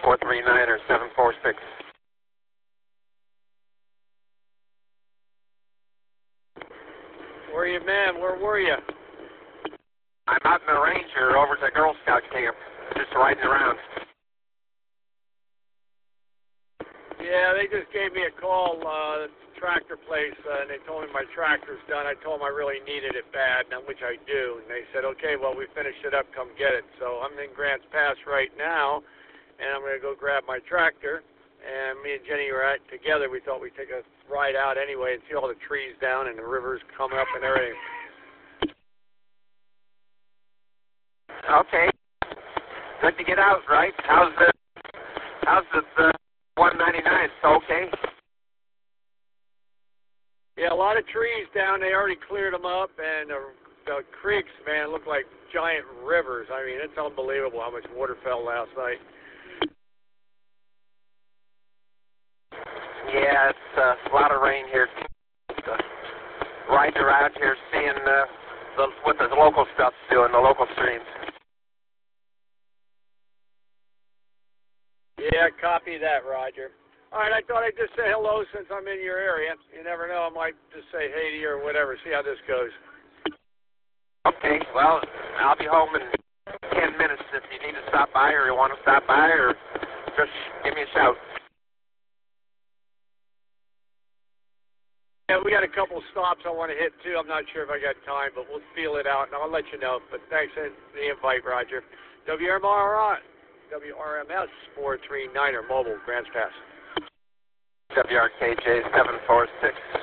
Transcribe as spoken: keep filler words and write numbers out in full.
four three nine or seven four six. Where you, man? Where were you? I'm out in the ranger over at the Girl Scout camp, just riding around. Yeah, they just gave me a call, uh, tractor place, uh, and they told me my tractor's done. I told them I really needed it bad, and which I do. And they said, okay, well, we finished it up. Come get it. So I'm in Grants Pass right now, and I'm going to go grab my tractor. And me and Jenny were out together. We thought we'd take a ride out anyway and see all the trees down and the rivers coming up and everything. Okay. Good to get out, right? How's the, how's the, the one ninety-nine? Okay. Yeah, a lot of trees down. They already cleared them up, and the, the creeks, man, look like giant rivers. I mean, it's unbelievable how much water fell last night. Yeah, it's uh, a lot of rain here. Uh, riding around here, seeing uh, the, what the local stuff's doing, the local streams. Yeah, copy that, Roger. All right, I thought I'd just say hello since I'm in your area. You never know, I might just say hey to you or whatever, see how this goes. Okay, well, I'll be home in ten minutes if you need to stop by or you want to stop by or just give me a shout. Yeah, we got a couple stops I want to hit, too. I'm not sure if I got time, but we'll feel it out, and I'll let you know. But thanks for the invite, Roger. W R M S four three nine er Mobile, Grants Pass. W R K J seven four six.